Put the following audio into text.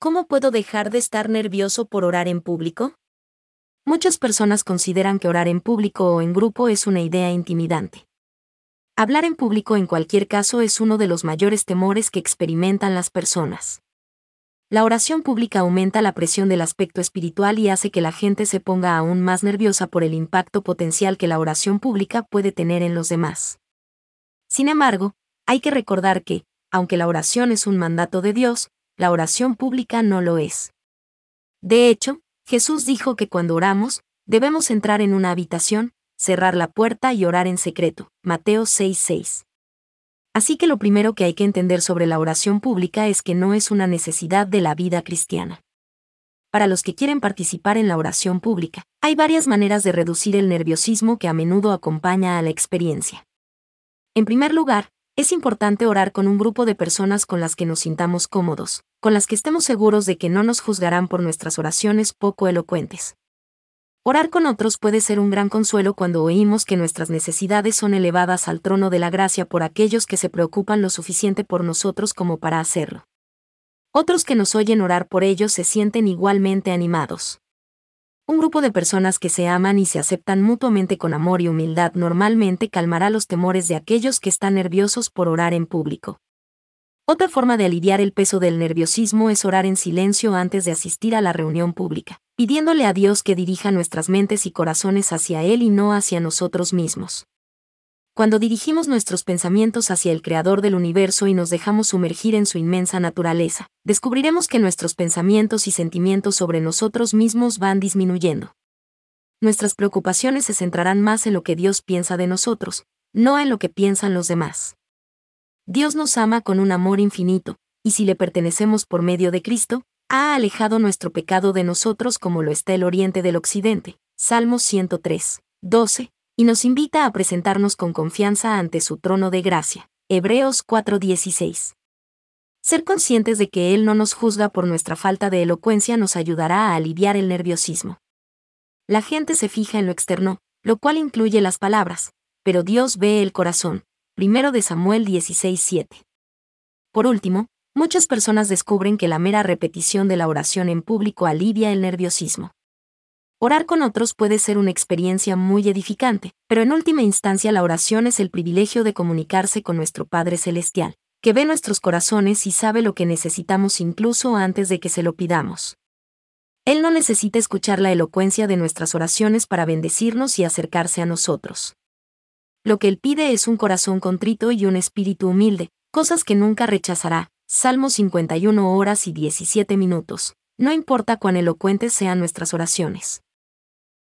¿Cómo puedo dejar de estar nervioso por orar en público? Muchas personas consideran que orar en público o en grupo es una idea intimidante. Hablar en público en cualquier caso es uno de los mayores temores que experimentan las personas. La oración pública aumenta la presión del aspecto espiritual y hace que la gente se ponga aún más nerviosa por el impacto potencial que la oración pública puede tener en los demás. Sin embargo, hay que recordar que, aunque la oración es un mandato de Dios, la oración pública no lo es. De hecho, Jesús dijo que cuando oramos, debemos entrar en una habitación, cerrar la puerta y orar en secreto. Mateo 6:6. Así que lo primero que hay que entender sobre la oración pública es que no es una necesidad de la vida cristiana. Para los que quieren participar en la oración pública, hay varias maneras de reducir el nerviosismo que a menudo acompaña a la experiencia. En primer lugar, es importante orar con un grupo de personas con las que nos sintamos cómodos, con las que estemos seguros de que no nos juzgarán por nuestras oraciones poco elocuentes. Orar con otros puede ser un gran consuelo cuando oímos que nuestras necesidades son elevadas al trono de la gracia por aquellos que se preocupan lo suficiente por nosotros como para hacerlo. Otros que nos oyen orar por ellos se sienten igualmente animados. Un grupo de personas que se aman y se aceptan mutuamente con amor y humildad normalmente calmará los temores de aquellos que están nerviosos por orar en público. Otra forma de aliviar el peso del nerviosismo es orar en silencio antes de asistir a la reunión pública, pidiéndole a Dios que dirija nuestras mentes y corazones hacia Él y no hacia nosotros mismos. Cuando dirigimos nuestros pensamientos hacia el Creador del universo y nos dejamos sumergir en su inmensa naturaleza, descubriremos que nuestros pensamientos y sentimientos sobre nosotros mismos van disminuyendo. Nuestras preocupaciones se centrarán más en lo que Dios piensa de nosotros, no en lo que piensan los demás. Dios nos ama con un amor infinito, y si le pertenecemos por medio de Cristo, ha alejado nuestro pecado de nosotros como lo está el oriente del occidente. Salmos 103:12. Y nos invita a presentarnos con confianza ante su trono de gracia. Hebreos 4:16. Ser conscientes de que Él no nos juzga por nuestra falta de elocuencia nos ayudará a aliviar el nerviosismo. La gente se fija en lo externo, lo cual incluye las palabras, pero Dios ve el corazón. 1 de Samuel 16:7. Por último, muchas personas descubren que la mera repetición de la oración en público alivia el nerviosismo. Orar con otros puede ser una experiencia muy edificante, pero en última instancia la oración es el privilegio de comunicarse con nuestro Padre Celestial, que ve nuestros corazones y sabe lo que necesitamos incluso antes de que se lo pidamos. Él no necesita escuchar la elocuencia de nuestras oraciones para bendecirnos y acercarse a nosotros. Lo que Él pide es un corazón contrito y un espíritu humilde, cosas que nunca rechazará. Salmo 51 horas y 17 minutos. No importa cuán elocuentes sean nuestras oraciones.